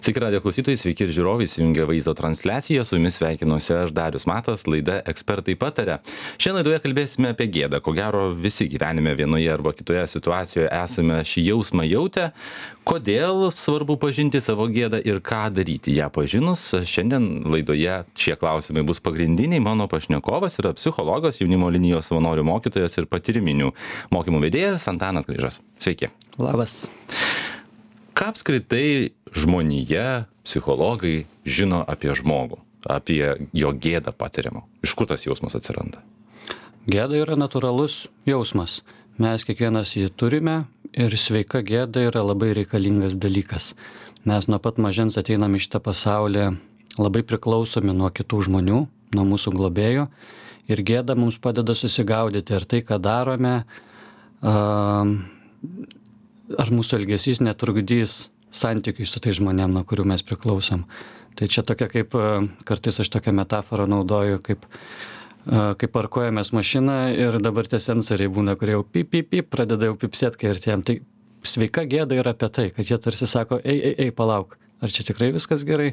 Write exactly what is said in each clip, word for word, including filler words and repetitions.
Sveiki radijo klausytojai, sveiki ir žiūrovai, įsijungia vaizdo transliaciją, su jumis sveikinuosi aš Darius Matas, laida Ekspertai pataria. Šiandien laidoje kalbėsime apie gėdą. Ko gero visi gyvenime vienoje arba kitoje situacijoje esame šį jausmą jautę. Kodėl svarbu pažinti savo gėdą ir ką daryti ją pažinus? Šiandien laidoje šie klausimai bus pagrindiniai. Mano pašnekovas yra psichologas, jaunimo linijos savanorių mokytojas ir patyriminių mokymų vedėjas Antanas Gaižas. Sveiki. Labas. Ką apskritai žmonija, psichologai žino apie žmogų, apie jo gėdą patiriamą? Iš kur tas jausmas atsiranda? Gėda yra natūralus jausmas. Mes kiekvienas jį turime ir sveika gėda yra labai reikalingas dalykas. Mes nuo pat mažens ateinam į šitą pasaulį labai priklausomi nuo kitų žmonių, nuo mūsų globėjų. Ir gėda mums padeda susigaudyti, ar tai, ką darome, ar mūsų elgesys netrukdys santykiui su tai žmonėm, nuo kurių mes priklausom. Tai čia tokia kaip, kartais aš tokią metaforą naudoju, kaip, kaip parkuojamės mašiną ir dabar tie sensoriai būna, kurie jau pip, pip, pip, pradeda jau pipsėt, kai artėjam. Tai sveika gėda yra apie tai, kad jie tarsi sako, ei, ei, ei, palauk, ar čia tikrai viskas gerai?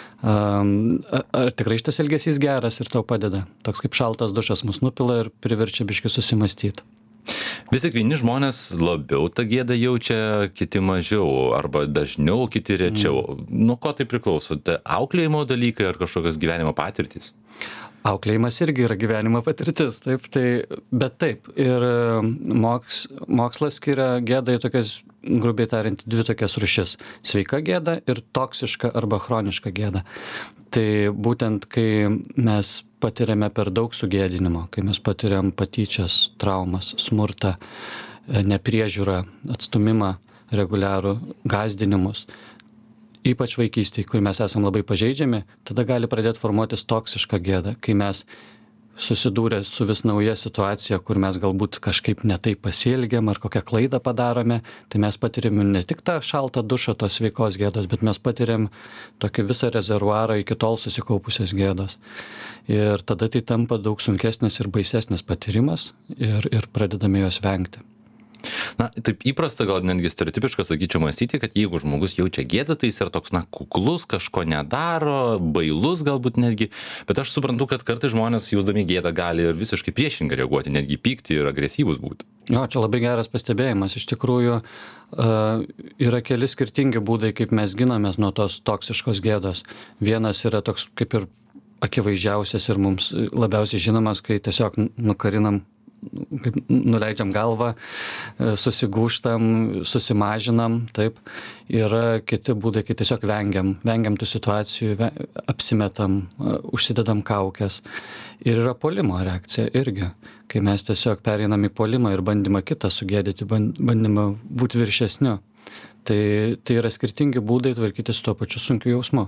Ar, ar tikrai šitas elgesys geras ir tau padeda? Toks kaip šaltas dušas mus nupila ir priverčia biškį susimastyti. Vis tik vieni žmonės labiau tą gėdą jaučia, kiti mažiau, arba dažniau, kiti rečiau. Mm. Nuo ko tai priklauso? Tai auklėjimo dalykai ar kažkokios gyvenimo patirtys? Auklėjimas irgi yra gyvenimo patirtis, taip, tai, bet taip. Ir moks, mokslas skiria gėdą į tokias, grubiai tariant, dvi tokias rūšis. Sveika gėda ir toksiška arba chroniška gėda. Tai būtent, kai mes patiriame per daug sugėdinimo, kai mes patiriam patyčias, traumas, smurtą, nepriežiūrą, atstumimą reguliarų, gąsdinimus, ypač vaikystėje, kur mes esam labai pažeidžiami, tada gali pradėti formuotis toksiška gėda, kai mes susidūrę su vis nauja situacija, kur mes galbūt kažkaip netaip pasielgiam ar kokią klaidą padarome, tai mes patiriam ne tik tą šaltą dušą tos sveikos gėdos, bet mes patiriam tokį visą rezervuarą iki tol susikaupusios gėdos. Ir tada tai tampa daug sunkesnis ir baisesnis patyrimas ir, ir pradedame jos vengti. Na, taip įprasta, gal netgi stereotipiška, sakyčiau, mąstyti, kad jeigu žmogus jaučia gėdą, tai jis yra toks, na, kuklus, kažko nedaro, bailus galbūt netgi, bet aš suprantu, kad kartais žmonės jausdami gėdą gali ir visiškai priešingai reaguoti, netgi pykti ir agresyvus būti. Jo, čia labai geras pastebėjimas. Iš tikrųjų, uh, yra keli skirtingi būdai, kaip mes ginamės nuo tos toksiškos gėdos. Vienas yra toks kaip ir akivaizdžiausias ir mums labiausiai žinomas, kai tiesiog nukarinam, kaip nuleidžiam galvą, susigūžtam, susimažinam, taip. Yra kiti būdai, kai tiesiog vengiam, vengiam tų situacijų, apsimetam, užsidedam kaukes. Ir yra puolimo reakcija irgi, kai mes tiesiog pereinam į puolimą ir bandymą kitą sugėdyti, bandymą būti viršesniu. Tai, tai yra skirtingi būdai tvarkyti su tuo pačiu sunkiu jausmu.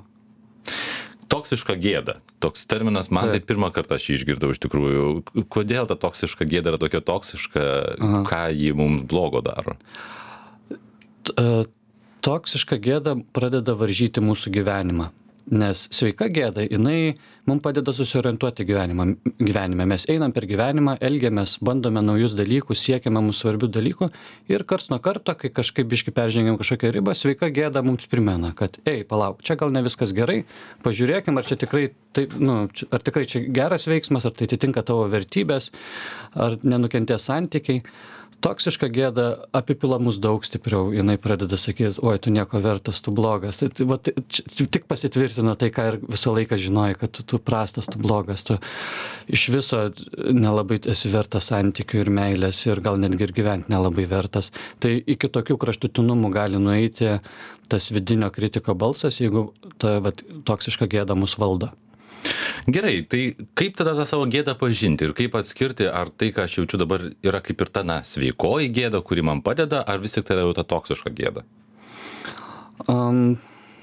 Toksiška gėda. Toks terminas, man tai pirmą kartą aš jį išgirdau iš tikrųjų. Kodėl ta toksiška gėda yra tokia toksiška, Aha. ką ji mums blogo daro? Toksiška gėda pradeda varžyti mūsų gyvenimą. Nes sveika gėda, jinai mums padeda susiorientuoti gyvenimą, gyvenime. Mes einam per gyvenimą, elgiamės, bandome naujus dalykus, siekiame mums svarbių dalykų ir karts nuo karto, kai kažkaip biškį peržengiam kažkokią ribą, sveika gėda mums primena, kad, ei, palauk, čia gal ne viskas gerai, pažiūrėkim, ar čia tikrai, tai, nu, ar tikrai čia geras veiksmas, ar tai atitinka tavo vertybės, ar nenukentės santykiai. Toksiška gėda apipila mus daug stipriau, jinai pradeda sakyti, oi, tu nieko vertas, tu blogas. Tai, tai, va, tai tik pasitvirtina tai, ką ir visą laiką žinojai, kad tu, tu prastas, tu blogas, tu iš viso nelabai esi vertas santykių ir meilės ir gal netgi ir gyventi nelabai vertas. Tai iki tokių kraštutinumų gali nueiti tas vidinio kritiko balsas, jeigu ta va, toksiška gėda mus valdo. Gerai, tai kaip tada tą savo gėdą pažinti ir kaip atskirti, ar tai, ką aš jaučiu dabar, yra kaip ir ta, na, sveikoji gėda, kuri man padeda, ar vis tik tai yra jau ta toksiška gėda? Um,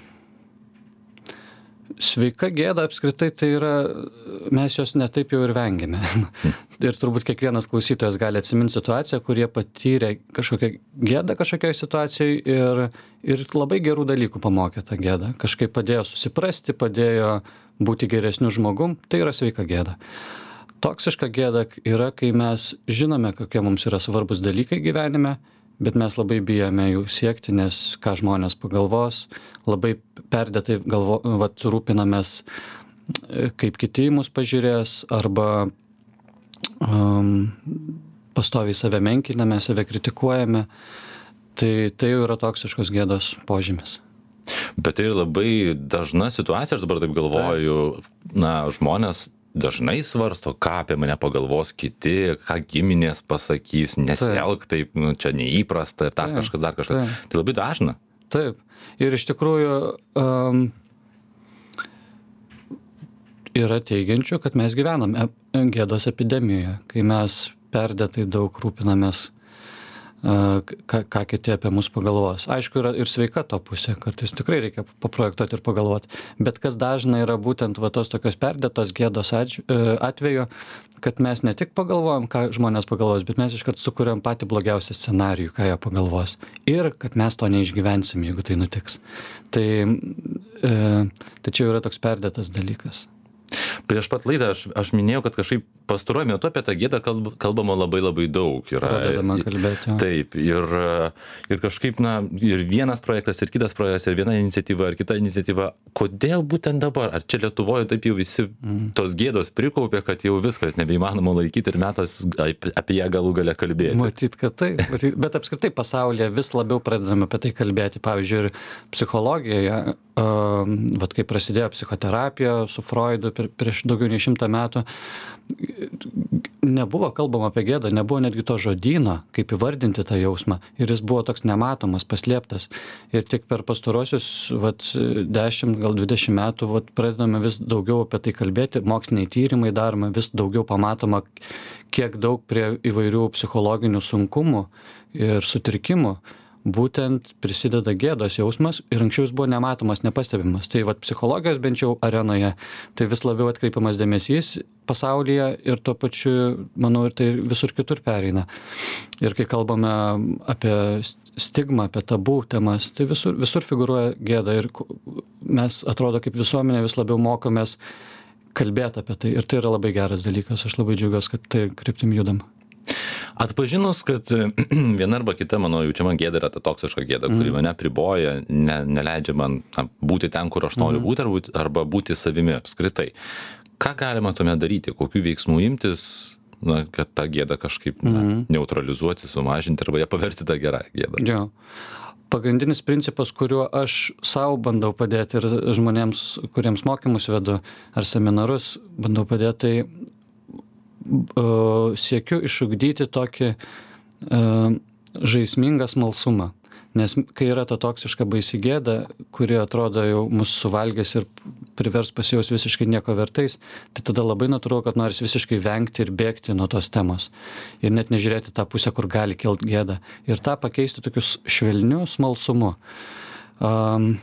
sveika gėda apskritai tai yra, mes jos netaip jau ir vengiame. Ir turbūt kiekvienas klausytojas gali atsiminti situaciją, kurie patyrė kažkokią gėdą kažkokioje situacijoje ir, ir labai gerų dalykų pamokė tą gėdą. Kažkaip padėjo susiprasti, padėjo būti geresniu žmogum, tai yra sveika gėda. Toksiška gėda yra, kai mes žinome, kokie mums yra svarbus dalykai gyvenime, bet mes labai bijome jų siekti, nes ką žmonės pagalvos, labai perdėtai galvo, vat, rūpinamės, kaip kiti mus pažiūrės, arba um, pastoviai save menkiname, save kritikuojame. Tai tai jau yra toksiškos gėdos požymis. Bet tai labai dažna situacija, aš dabar taip galvoju, na, žmonės dažnai svarsto, ką apie mane pagalvos kiti, ką giminės pasakys, nesielk taip, nu, čia neįprasta ir dar Taip, kažkas, dar kažkas. taip. Tai labai dažna. Taip. Ir iš tikrųjų um, yra teigiančių, kad mes gyvename gėdos epidemijoje, kai mes perdėtai daug rūpinamės, uh, ką, ką kiti apie mus pagalvos. Aišku, yra ir sveika to pusė, kartais tikrai reikia paprojektuoti ir pagalvoti. Bet kas dažnai yra būtent va, tos tokios perdėtos gėdos atž- uh, atveju, kad mes ne tik pagalvojam, ką žmonės pagalvos, bet mes iškart sukuriam patį blogiausią scenarijų, ką jie pagalvos. Ir kad mes to neišgyvensim, jeigu tai nutiks. Tai, uh, tai čia yra toks perdėtas dalykas. Prieš pat laidą aš, aš minėjau, kad kažkaip pastaruoju metu apie tą gėdą kalb, kalbama labai labai daug. Yra, Pradedama kalbėti. Taip, ir, ir kažkaip, na, ir vienas projektas, ir kitas projektas, ir viena iniciatyva, ir kita iniciatyva. Kodėl būtent dabar? Ar čia Lietuvoje taip jau visi mm. tos gėdos prikaupė, kad jau viskas nebeįmanoma laikyti ir metas apie ją galų galę kalbėti? Matyt, kad taip. Matyt, bet apskritai pasaulyje vis labiau pradedame apie tai kalbėti. Pavyzdžiui, ir psichologijoje, uh, vat kai prasidėjo psichoterapija su Freudu prieš daugiau nei šimtą metų, nebuvo kalbama apie gėdą, nebuvo netgi to žodyno, kaip įvardinti tą jausmą. Ir jis buvo toks nematomas, paslėptas. Ir tik per pastarosius vat, dešimt, gal dvidešimt metų vat, pradedame vis daugiau apie tai kalbėti, moksliniai tyrimai daroma, vis daugiau pamatoma, kiek daug prie įvairių psichologinių sunkumų ir sutrikimų būtent prisideda gėdos jausmas ir anksčiau jis buvo nematomas, nepastebimas. Tai vat psichologijos bent jau arenoje, tai vis labiau atkreipiamas dėmesys pasaulyje ir tuo pačiu, manau, ir tai visur kitur pereina. Ir kai kalbame apie stigmą, apie tabų temas, tai visur, visur figūruoja gėda ir mes, atrodo, kaip visuomenė vis labiau mokomės kalbėti apie tai ir tai yra labai geras dalykas. Aš labai džiaugiuosi, kad tai kryptim judam. Atpažinus, kad viena arba kita mano jaučiama gėda yra ta toksiška gėda, kuri mane priboja, ne, neleidžia man na, būti ten, kur aš noriu būti, arba, arba būti savimi apskritai. Ką galima tuomet daryti? Kokių veiksmų imtis, na, kad tą gėdą kažkaip na, neutralizuoti, sumažinti arba ją paversti tą gerą gėdą? Jo. Pagrindinis principas, kuriuo aš savo bandau padėti ir žmonėms, kuriems mokymus vedu ar seminarus bandau padėti, tai Uh, siekiu išugdyti tokį uh, žaismingą smalsumą. Nes kai yra ta toksiška baisi gėda, kuri atrodo jau mus suvalgės ir privers pasijaus visiškai nieko vertais, tai tada labai natūralu, kad noris visiškai vengti ir bėgti nuo tos temos. Ir net nežiūrėti tą pusę, kur gali kilt gėda. Ir tą pakeisti tokius švelniu smalsumu. Um,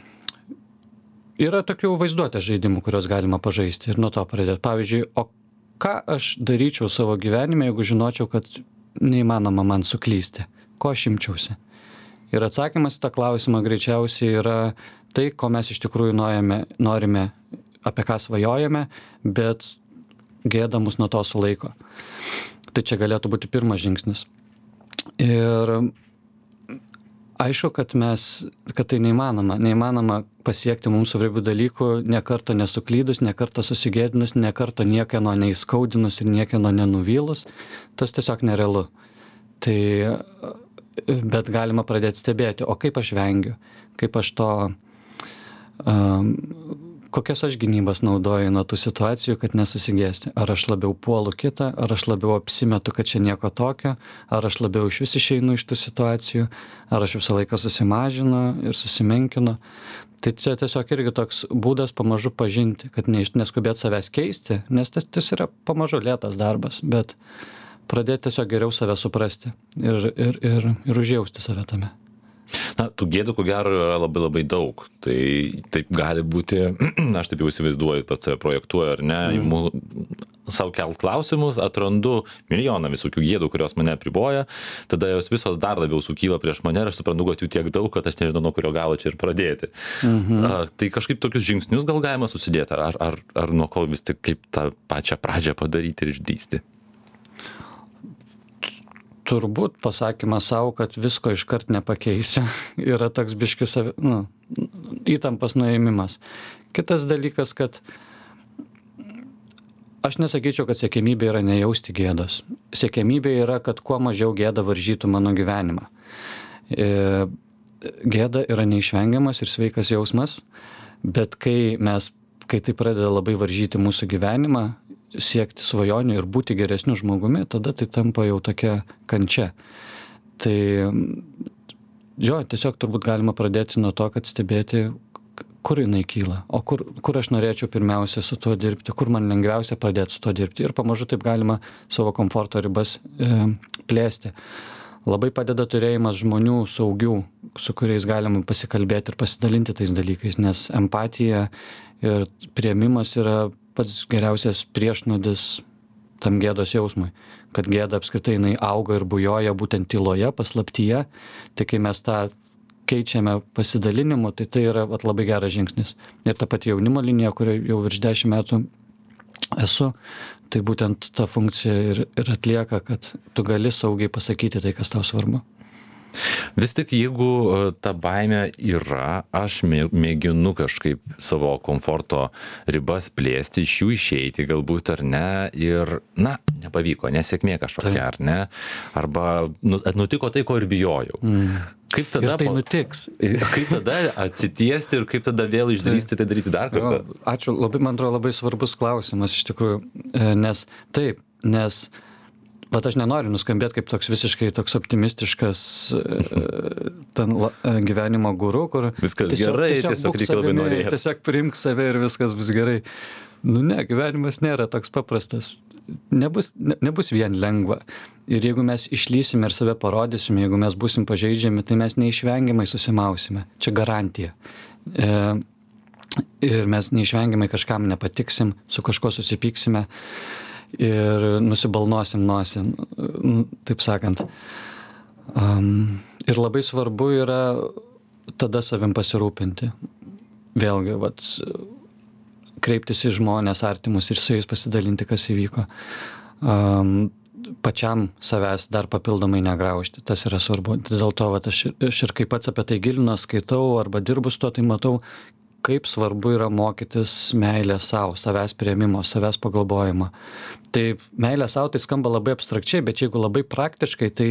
yra tokių vaizduotės žaidimų, kurios galima pažaisti ir nuo to pradėti. Pavyzdžiui, o ką aš daryčiau savo gyvenime, jeigu žinočiau, kad neįmanoma man suklysti? Ko aš imčiausi? Ir atsakymas į tą klausimą greičiausiai yra tai, ko mes iš tikrųjų norime, norime apie ką svajojame, bet gėda mus nuo to sulaiko. Tai čia galėtų būti pirmas žingsnis. Ir aišku, kad mes, kad tai neįmanoma. Neįmanoma pasiekti mums svarbių dalykų, ne karto nesuklydus, ne karto susigėdinus, ne karto niekieno neįskaudinus ir niekieno nenuvylus. Tas tiesiog nerealu. Tai, bet galima pradėti stebėti, o kaip aš vengiu, kaip aš to, um, kokias aš gynybas naudoju nuo tų situacijų, kad nesusigėsti. Ar aš labiau puolu kitą, ar aš labiau apsimetu, kad čia nieko tokio, ar aš labiau iš vis išeinu iš tų situacijų, ar aš visą laiką susimažinu ir susimenkinu. Tai čia tiesiog irgi toks būdas pamažu pažinti, kad ne, neskubėt savęs keisti, nes tas, tas yra pamažu lėtas darbas, bet pradėti tiesiog geriau save suprasti ir, ir, ir, ir užjausti save tame. Na, tų gėdų, ko gero, yra labai labai daug. Tai taip gali būti, aš taip jau įsivaizduoju, pats save projektuoju, ar ne, mm. savo kelt klausimus, atrandu milijoną visokių gėdų, kurios mane apriboja, tada jos visos dar labiau sukyla prieš mane ir aš suprantu, kad jų tiek daug, kad aš nežinau, nuo kurio galo čia ir pradėti. Mm-hmm. A, tai kažkaip tokius žingsnius gal galima susidėti, ar, ar, ar nuo ko vis tik kaip tą pačią pradžią padaryti ir išdrįsti? turbūt pasakymas savo, kad visko iškart nepakeisi, yra toks biškis, nu, įtampas nuėmimas. Kitas dalykas, kad aš nesakyčiau, kad siekiamybė yra nejausti gėdos. Siekiamybė yra, kad kuo mažiau gėda varžytų mano gyvenimą. Gėda yra neišvengiamas ir sveikas jausmas, bet kai mes, kai tai pradeda labai varžyti mūsų gyvenimą, siekti svajonių ir būti geresniu žmogumi, tada tai tampa jau tokia kančia. Tai jo, tiesiog turbūt galima pradėti nuo to, kad stebėti, kur jinai kyla, o kur, kur aš norėčiau pirmiausia su tuo dirbti, kur man lengviausia pradėti su tuo dirbti. Ir pamažu taip galima savo komforto ribas e, plėsti. Labai padeda turėjimas žmonių saugių, su kuriais galima pasikalbėti ir pasidalinti tais dalykais, nes empatija ir priėmimas yra pats geriausias priešnodis tam gėdos jausmui. Kad gėda apskritai jinai auga ir bujoja būtent tyloje, paslaptyje, tai kai mes tą keičiame pasidalinimu, tai tai yra vat, labai geras žingsnis. Ir ta pati jaunimo linija, kuri jau virš dešimt metų esu, tai būtent ta funkcija ir, ir atlieka, kad tu gali saugiai pasakyti tai, kas tau svarbu. Vis tik jeigu ta baimė yra, aš mėginu kažkaip savo komforto ribas plėsti, iš jų išeiti galbūt ar ne, ir, na, nepavyko, nesėkmė kažkokia, ar ne, arba nutiko tai, ko ir bijojau. Mm. Kaip tada, ir tai nutiks. Kaip tada atsitiesti ir kaip tada vėl išdrįsti tai daryti dar kartą? Jo, ačiū, labai, man atrodo, labai svarbus klausimas iš tikrųjų, nes taip, nes bet aš nenoriu nuskambėti kaip toks visiškai toks optimistiškas ten gyvenimo guru, kur viskas tiesiog, gerai, tiesiog, tiesiog reikia labai norėti. Tiesiog priimk save ir viskas bus gerai. Nu ne, gyvenimas nėra toks paprastas. Nebus, ne, nebus vien lengva. Ir jeigu mes išlysime ir save parodysime, jeigu mes būsim pažeidžiami, tai mes neišvengiamai susimausime. Čia garantija. E, ir mes neišvengiamai kažkam nepatiksim, su kažko susipyksime ir nusibalnosim nosim, taip sakant. Um, ir labai svarbu yra tada savim pasirūpinti. Vėlgi, vat, kreiptis į žmonės artimus ir su jais pasidalinti, kas įvyko. Um, pačiam savęs dar papildomai negraužti, tas yra svarbu. Dėl to vat, aš, aš ir kaip pats apie tai gilinu, skaitau arba dirbu su to, tai matau, kaip svarbu yra mokytis meilę savo, savęs priėmimo, savęs pagalbojimo. Tai meilė savo tai skamba labai abstrakčiai, bet jeigu labai praktiškai, tai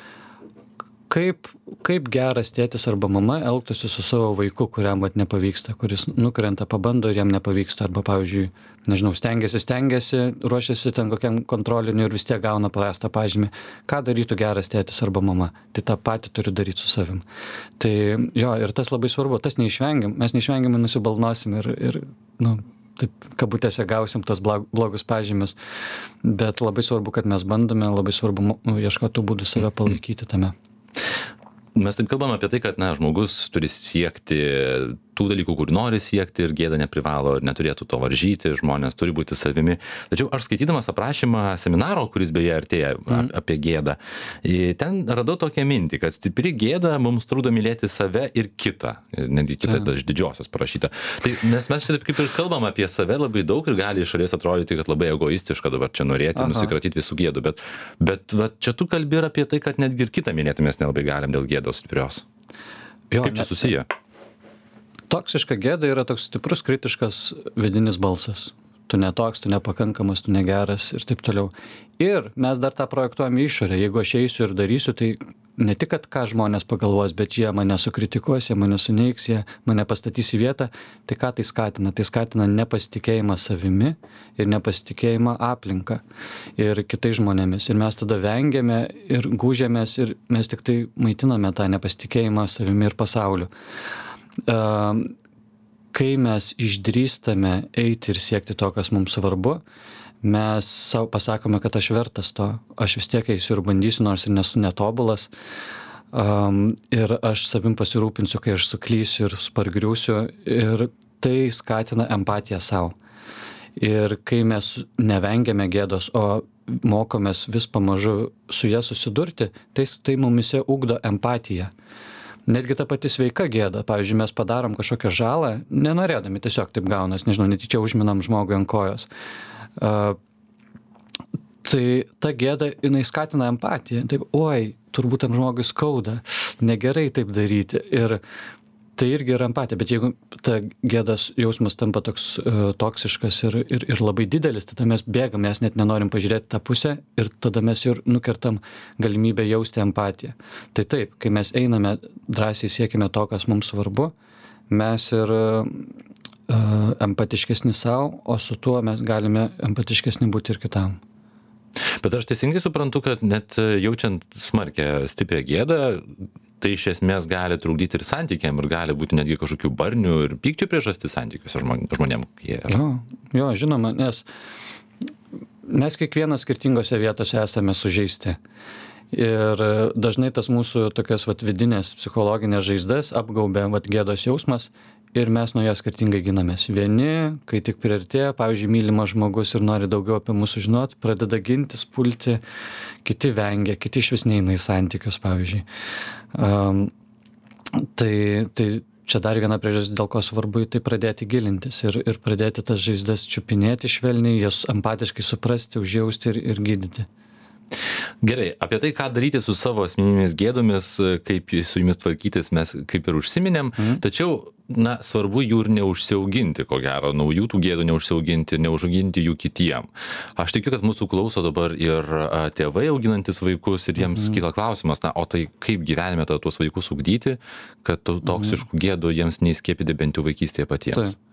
kaip, kaip geras tėtis arba mama elgtųsi su savo vaiku, kuriam vat nepavyksta, kuris nukrenta, pabando ir jam nepavyksta, arba pavyzdžiui, nežinau, stengiasi, stengiasi, ruošiasi ten kokiam kontroliniu ir vis tiek gauna prastą pažymį. Ką darytų geras tėtis arba mama? Tai tą patį turi daryti su savim. Tai jo, ir tas labai svarbu, tas neišvengiam, mes neišvengiamai nusibalnosim ir, ir nu, taip kabutėse gausim tos blogus pažymius, bet labai svarbu, kad mes bandome, labai svarbu nu, ieškoti būdų save palaikyti tame. Mes taip kalbam apie tai, kad na, žmogus turi siekti tų dalykų, kur nori siekti ir gėda neprivalo ir neturėtų to varžyti, žmonės turi būti savimi. Tačiau aš skaitydamas aprašymą seminaro, kuris beje artėja mm. apie gėdą, ten radau tokią mintį, kad stipri gėda mums trūdo mylėti save ir kitą, netgi kitą iš didžiosios parašyta. Tai nes mes čia taip kaip ir kalbam apie save labai daug ir gali iš šalies atrodyti, kad labai egoistiška dabar čia norėti, Aha. nusikratyti visų gėdų, bet, bet va, čia tu kalbi ir apie tai, kad netgi ir kitą mylėti mes nelabai galim dėl gėdos stiprios. Jo, kaip čia susiję? Toksiška gėda yra toks stiprus kritiškas vidinis balsas. Tu netoks, tu nepakankamas, tu negeras ir taip toliau. Ir mes dar tą projektuojame išorę. Jeigu aš eisiu ir darysiu, tai ne tik, kad ką žmonės pagalvos, bet jie mane sukritikuos, jie mane suneiks, jie mane pastatys į vietą. Tai ką tai skatina? Tai skatina nepasitikėjimą savimi ir nepasitikėjimą aplinką ir kitais žmonėmis. Ir mes tada vengiame ir gūžiamės ir mes tik tai maitiname tą nepasitikėjimą savimi ir pasauliu. Kai mes išdrįstame eiti ir siekti to, kas mums svarbu, mes savo pasakome, kad aš vertas to, aš vis tiek eisiu ir bandysiu, nors ir nesu netobulas, um, ir aš savim pasirūpinsiu, kai aš suklysiu ir spargriūsiu, ir tai skatina empatiją savo. Ir kai mes nevengiame gėdos, o mokomės vis pamažu su ją susidurti, tai, tai mumise ugdo empatiją. Netgi ta pati sveika gėda, pavyzdžiui, mes padarom kažkokią žalą, nenorėdami, tiesiog taip gaunas, nežinau, netyčia užminam žmogui ant kojos. Uh, Tai ta gėda, jinai skatina empatiją. Taip, oi, turbūt tam žmogui skauda, negerai taip daryti. Ir tai irgi yra empatija, bet jeigu ta gėdos jausmas tampa toks uh, toksiškas ir, ir, ir labai didelis, tada mes bėgam, mes net nenorim pažiūrėti tą pusę ir tada mes ir nukertam galimybę jausti empatiją. Tai taip, kai mes einame, drąsiai siekime to, kas mums svarbu, mes ir uh, empatiškesni savo, o su tuo mes galime empatiškesni būti ir kitam. Bet aš teisingai suprantu, kad net jaučiant smarkę stiprią gėdą, tai iš esmės gali trukdyti ir santykiam ir gali būti netgi kažkokių barnių ir pykčių priežastis santykiuose žmonėm. Jie yra. Jo, jo, žinoma, nes mes kiekvienas skirtingose vietose esame sužeisti. Ir dažnai tas mūsų tokias vat, vidinės psichologinės žaizdas apgaubia vat, gėdos jausmas ir mes nuo jo skirtingai ginamės. Vieni, kai tik priartėja, pavyzdžiui, mylimas žmogus ir nori daugiau apie mūsų žinot, pradeda gintis, pulti, kiti vengia, kiti iš vis neina į santykius, pavyzdžiui. Um, tai, tai čia dar viena priežastis, dėl ko svarbu į tai pradėti gilintis ir, ir pradėti tas žaizdas čiupinėti švelniai, jas empatiškai suprasti, užjausti ir, ir gydyti. Gerai, apie tai, ką daryti su savo asmeninėmis gėdomis, kaip su jumis tvarkytis, mes kaip ir užsiminėm, mm. tačiau, na, svarbu jų ir neužsiauginti, ko gero, naujų tų gėdų neužsiauginti, neužauginti jų kitiem. Aš tikiu, kad mūsų klauso dabar ir a, tėvai auginantis vaikus ir jiems mm. kyla klausimas, na, o tai kaip gyvenime tada tuos vaikus ugdyti, kad toksiškų gėdų jiems neįskiepyti bent jau vaikystėje patiems. Tai.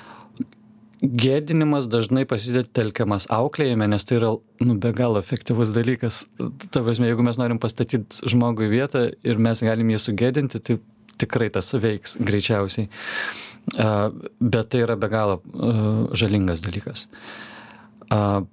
Gėdinimas dažnai pasidėti telkiamas auklėjime, nes tai yra nu, be galo efektyvus dalykas. Ta prasme, jeigu mes norim pastatyti žmogų į vietą ir mes galim jį sugėdinti, tai tikrai tas suveiks greičiausiai. Uh, bet tai yra be galo uh, žalingas dalykas. Uh,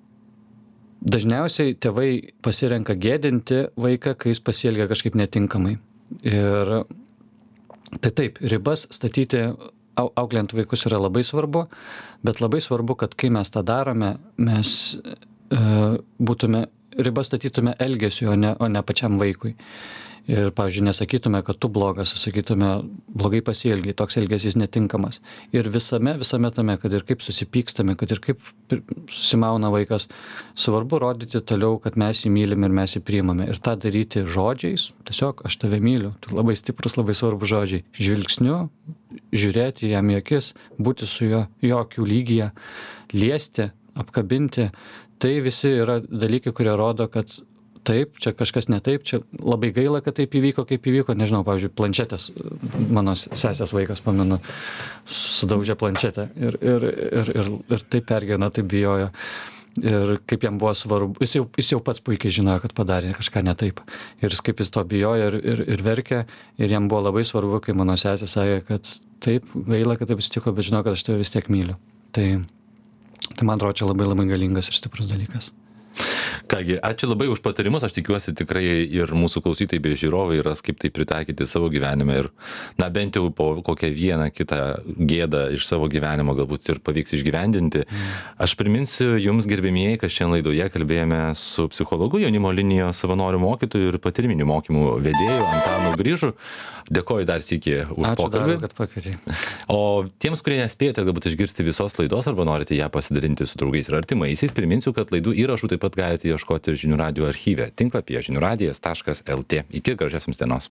dažniausiai tėvai pasirenka gėdinti vaiką, kai jis pasielgia kažkaip netinkamai. Ir tai taip, ribas statyti auklėjant vaikus yra labai svarbu, bet labai svarbu, kad kai mes tą darome, mes e, būtume, ribas statytume elgesiu, o ne, o ne pačiam vaikui. Ir, pavyzdžiui, nesakytume, kad tu blogas, sakytume, blogai pasielgiai, toks elgesys netinkamas. Ir visame, visame tame, kad ir kaip susipykstame, kad ir kaip susimauna vaikas, svarbu rodyti toliau, kad mes jį mylim ir mes jį priimame. Ir tą daryti žodžiais, tiesiog aš tave myliu, tu labai stiprus, labai svarbu žodžiai. Žvilgsniu, žiūrėti jam į akis, būti su juo jokių lygyje, liesti, apkabinti. Tai visi yra dalykai, kurie rodo, kad taip, čia kažkas ne taip, čia labai gaila, kad taip įvyko, kaip įvyko, nežinau, pavyzdžiui, planšetės, mano sesės vaikas, pamenu, sudaužė planšetę ir, ir, ir, ir, ir taip pergyveno, taip bijojo. Ir kaip jam buvo svarbu, jis jau, jis jau pats puikiai žinojo, kad padarė kažką ne taip. Ir kaip jis to bijojo ir, ir, ir verkė, ir jam buvo labai svarbu, kai mano sesė sakė, kad taip, gaila, kad taip atsitiko, bet žinau, kad aš tave vis tiek myliu. Tai, tai man atrodo, čia labai labai galingas ir stiprus dalykas. Kągi, ačiū labai už patarimus, aš tikiuosi tikrai ir mūsų klausytojai bei žiūrovai ras kaip tai pritaikyti savo gyvenime ir, na, bent jau po kokią vieną kitą gėdą iš savo gyvenimo galbūt ir pavyks išgyvendinti. Aš priminsiu jums, gerbėmieji, kad šiandien laidoje kalbėjome su psichologu, jaunimo linijos savanorių mokytojų ir patiriminių mokymų vedėjų Antanu Grįžu. Dėkoju dar sykį už ačiū pokalbį. Dar, kad pakvietei. O tiems, kurie nespėjote galbūt išgirsti visos laidos arba norite ją pasidalinti su draugais ir artimaisiais, priminsiu, kad laidų įrašų taip pat galite ieškoti ir Žinių radijo archyve tinklapyje žinių radijas taškas lt. Iki, gražios jums dienos.